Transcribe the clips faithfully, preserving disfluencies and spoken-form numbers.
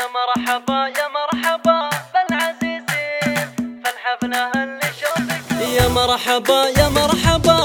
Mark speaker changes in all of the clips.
Speaker 1: يا مرحبا يا مرحبا بالعزيزين فالحفلة اللي شوفك.
Speaker 2: يا مرحبا يا مرحبا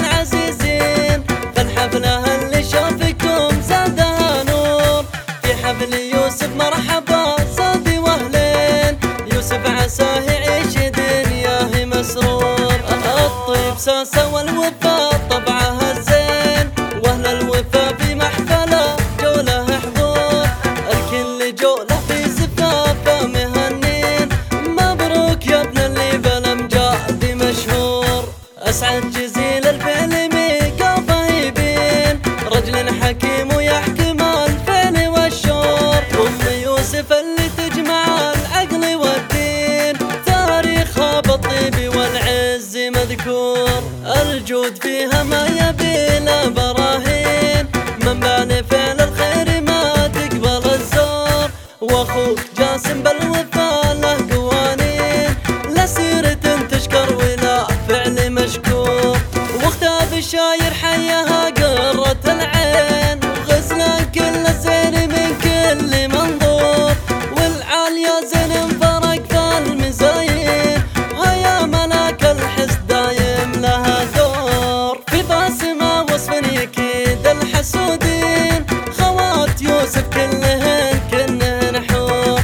Speaker 2: بالعزيزين فالحفلة اللي شوفكم زادها نور. في حفل يوسف مرحبا صادي واهلين، يوسف عساه يعيش دنياه مسرور. الطيب ساسة والوفا طبعه الزين، واهل الوفا في محفله جوله حضور. الكل جوله في زفافه مهنين، مبروك يا ابن اللي بالامجاد مشهور. اسعد جزيل الفعل ميقافه يبين، رجل حكيم ويحكم الفعل والشور. ام يوسف اللي تجمع العقل والدين، تاريخها بالطيب والعز مذكور. الجود فيها ما يبي له براهين، من بال فعل الخير ما تقبل الزور. واخوك جاسم بالوفا له قوانين، لا سيرة تشكر ولا فعل مشكور. واختها بالشاير حياها قرة العين، وغزلان كل الزين من كل منظور. والعالية زين فرق فالمزايين، وهيا ملاك الحس دايم لها دور. في باسمة وصف يكيد الحسودين، خوات يوسف كلهن كنهن حور.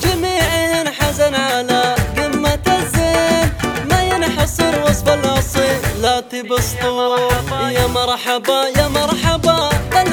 Speaker 2: جميعهن حزن على قمة الزين، ما ينحصر وصف الأصيلات بسطور. يا مرحبا يا مرحبا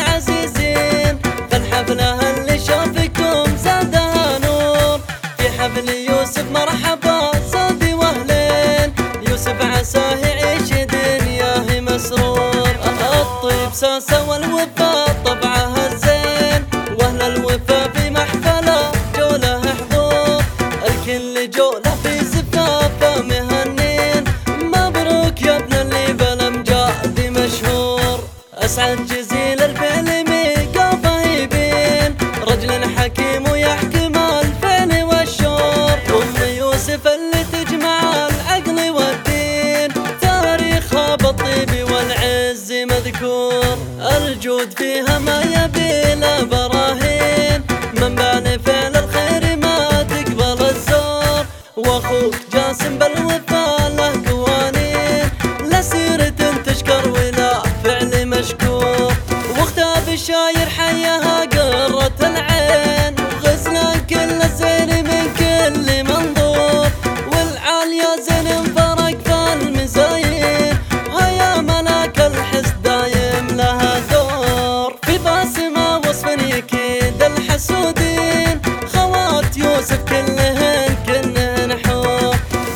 Speaker 2: بالعزيزين فالحفلة اللي شوفكم زادها نور. في حفل يوسف مرحبا صادي واهلين، يوسف عساه يعيش دنياه مسرور. الطيب ساسة والوفا طبعه الزين، واهل الوفا في محفله جوله حضور. الكل جوله في زفافه مهنين، مبروك يا ابن اللي بالامجاد مشهور. اسعد جزيل الفعل ميقافه يبين، رجل حكيم ويحكم الفعل والشور. ام يوسف اللي تجمع العقل والدين، تاريخها بالطيب والعز مذكور. الجود فيها ما يبي له براهين، من بال فعل الخير ما تقبل الزور. واخوك جاسم بالوفا له قوانين، لا سيرة تشكر ولا فعل مشكور. واختها بالشاير حياها قرة العين، وغزلان كل الزين من كل منظور. والعالية زين فرق فالمزايين، وهيا ملاك الحس دايم لها دور. في باسمة وصف يكيد الحسودين، خوات يوسف كلهن كنهن حور.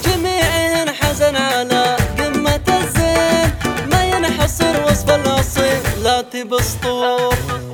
Speaker 2: جميعهن حزن على قمة الزين، ما ينحصر وصف الأصيلات بسطور.